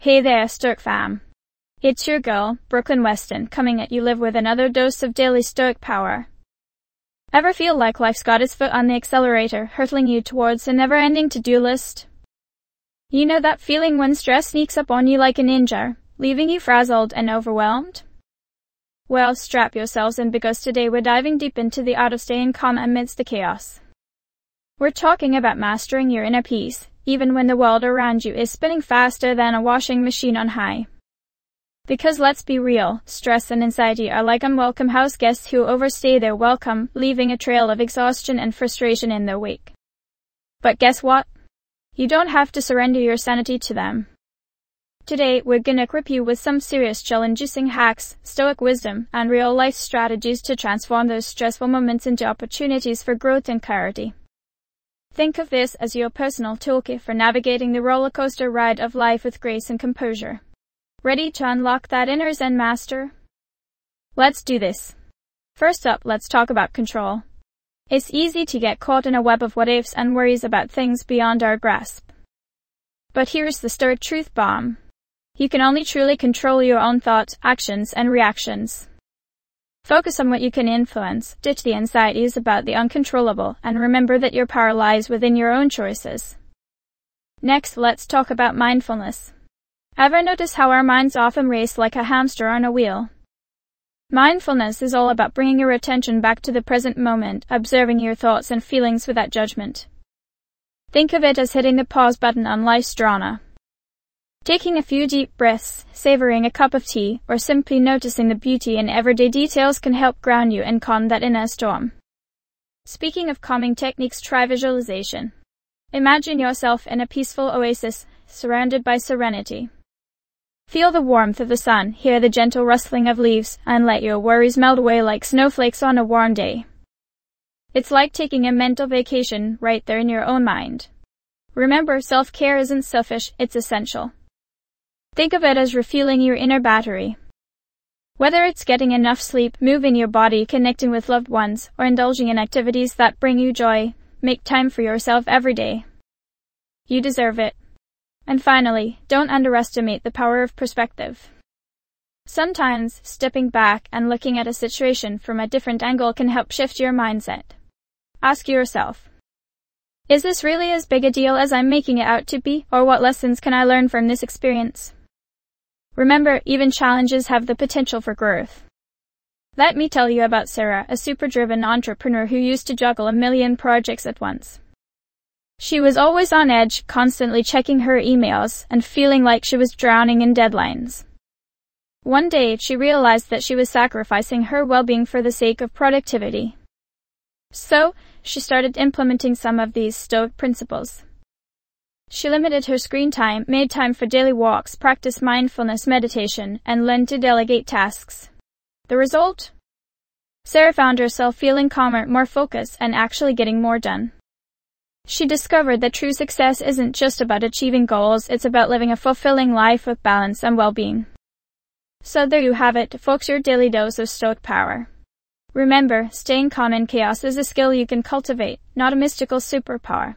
Hey there, Stoic fam. It's your girl, Brooklyn Weston, coming at you live with another dose of daily Stoic power. Ever feel like life's got its foot on the accelerator, hurtling you towards a never-ending to-do list? You know that feeling when stress sneaks up on you like a ninja, leaving you frazzled and overwhelmed? Well, strap yourselves in because today we're diving deep into the art of staying calm amidst the chaos. We're talking about mastering your inner peace, even when the world around you is spinning faster than a washing machine on high. Because let's be real, stress and anxiety are like unwelcome house guests who overstay their welcome, leaving a trail of exhaustion and frustration in their wake. But guess what? You don't have to surrender your sanity to them. Today, we're gonna equip you with some serious chill-inducing hacks, Stoic wisdom, and real-life strategies to transform those stressful moments into opportunities for growth and clarity. Think of this as your personal toolkit for navigating the roller coaster ride of life with grace and composure. Ready to unlock that inner Zen master? Let's do this. First up, let's talk about control. It's easy to get caught in a web of what-ifs and worries about things beyond our grasp. But here's the Stoic truth bomb. You can only truly control your own thoughts, actions, and reactions. Focus on what you can influence, ditch the anxieties about the uncontrollable, and remember that your power lies within your own choices. Next, let's talk about mindfulness. Ever notice how our minds often race like a hamster on a wheel? Mindfulness is all about bringing your attention back to the present moment, observing your thoughts and feelings without judgment. Think of it as hitting the pause button on life's drama. Taking a few deep breaths, savoring a cup of tea, or simply noticing the beauty in everyday details can help ground you and calm that inner storm. Speaking of calming techniques, try visualization. Imagine yourself in a peaceful oasis, surrounded by serenity. Feel the warmth of the sun, hear the gentle rustling of leaves, and let your worries melt away like snowflakes on a warm day. It's like taking a mental vacation right there in your own mind. Remember, self-care isn't selfish, it's essential. Think of it as refueling your inner battery. Whether it's getting enough sleep, moving your body, connecting with loved ones, or indulging in activities that bring you joy, make time for yourself every day. You deserve it. And finally, don't underestimate the power of perspective. Sometimes, stepping back and looking at a situation from a different angle can help shift your mindset. Ask yourself, is this really as big a deal as I'm making it out to be, or what lessons can I learn from this experience? Remember, even challenges have the potential for growth. Let me tell you about Sarah, a super-driven entrepreneur who used to juggle a million projects at once. She was always on edge, constantly checking her emails, and feeling like she was drowning in deadlines. One day, she realized that she was sacrificing her well-being for the sake of productivity. So, she started implementing some of these Stoic principles. She limited her screen time, made time for daily walks, practiced mindfulness meditation, and learned to delegate tasks. The result? Sarah found herself feeling calmer, more focused, and actually getting more done. She discovered that true success isn't just about achieving goals, it's about living a fulfilling life with balance and well-being. So there you have it, folks, your daily dose of Stoic power. Remember, staying calm in chaos is a skill you can cultivate, not a mystical superpower.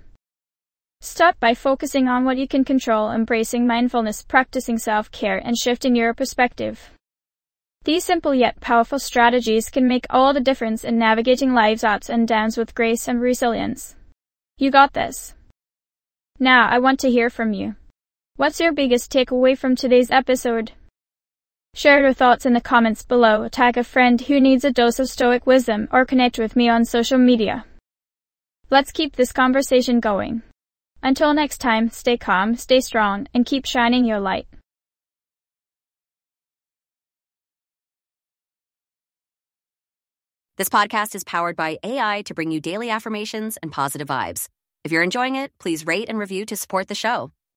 Start by focusing on what you can control, embracing mindfulness, practicing self-care, and shifting your perspective. These simple yet powerful strategies can make all the difference in navigating life's ups and downs with grace and resilience. You got this. Now, I want to hear from you. What's your biggest takeaway from today's episode? Share your thoughts in the comments below, tag a friend who needs a dose of Stoic wisdom, or connect with me on social media. Let's keep this conversation going. Until next time, stay calm, stay strong, and keep shining your light. This podcast is powered by AI to bring you daily affirmations and positive vibes. If you're enjoying it, please rate and review to support the show.